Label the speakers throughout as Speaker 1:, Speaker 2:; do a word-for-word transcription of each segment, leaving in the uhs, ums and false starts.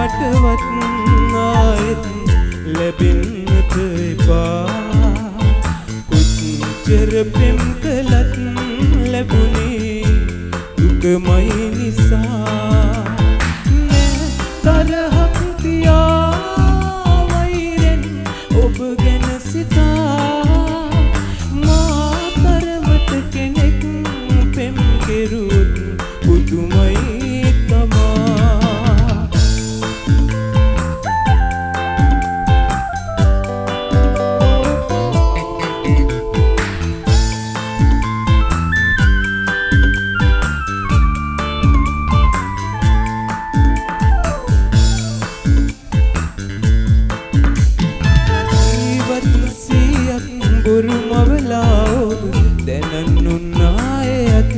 Speaker 1: කාටවත් ආයෙත් ලැබෙන්නට එපා කොච්චර පෙම් කළත් ලැබුණේ දුකමයි නිසා තරහක් තියා වෛරෙන් ඔබ ගැන සිතා මා තරමට කෙනෙක් පෙම් කෙරුවොත් පුදුමයි තමා බොරු මවලා ඔබ දැනනුනායත්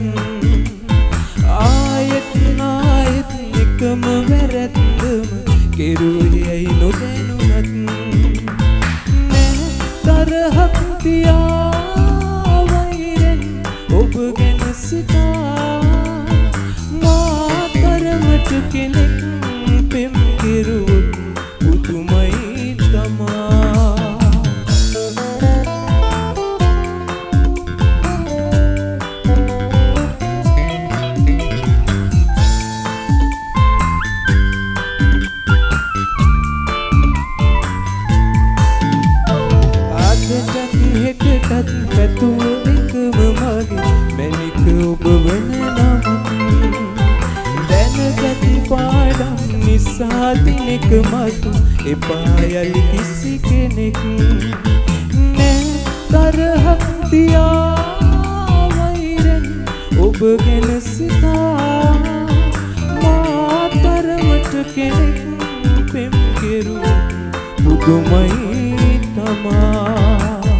Speaker 1: ආයෙත් ආයෙත් එකම වැරැද්දම කෙරුවේයි නොදැනුනත් නෑ තරහක් තියා වෛරෙන් ඔබ ගැන සිතා මා තරමට කෙනෙක් පෙම් කෙරුවොත් පුදුමයි තමා හෙටටත් පැතුම එකම මගේ මැනික ඔබ වන නම දැනගත් පාඩම් නිසා දිනෙක මතු එපා යලි කිසි කෙනෙක් නෑ තරහක් තියා වෛරෙන් ඔබ ගැන සිතා මා තරමට කෙනෙක් පෙම් කෙරුවොත් පුදුමයි තමා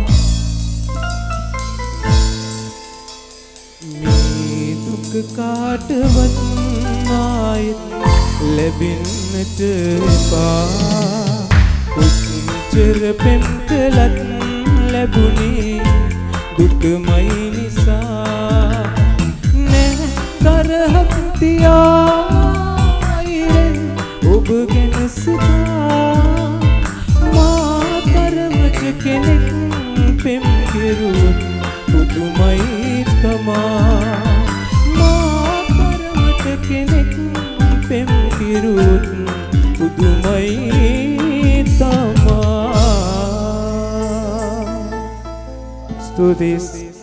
Speaker 1: කාටවත් ආයෙත් ලැබෙන්නට එපා කොච්චර පෙම් කළත් ලැබුණේ දුකමයි නිසා නෑ තරහක් තියා වෛරෙන් ඔබ ගැන සිතා මා තරමට කෙනෙක් පෙම් කෙරුවොත් පුදුමයි තමා කෙනෙක් පෙම් කෙරුවොත් පුදුමයි තමා. ස්තුතියි.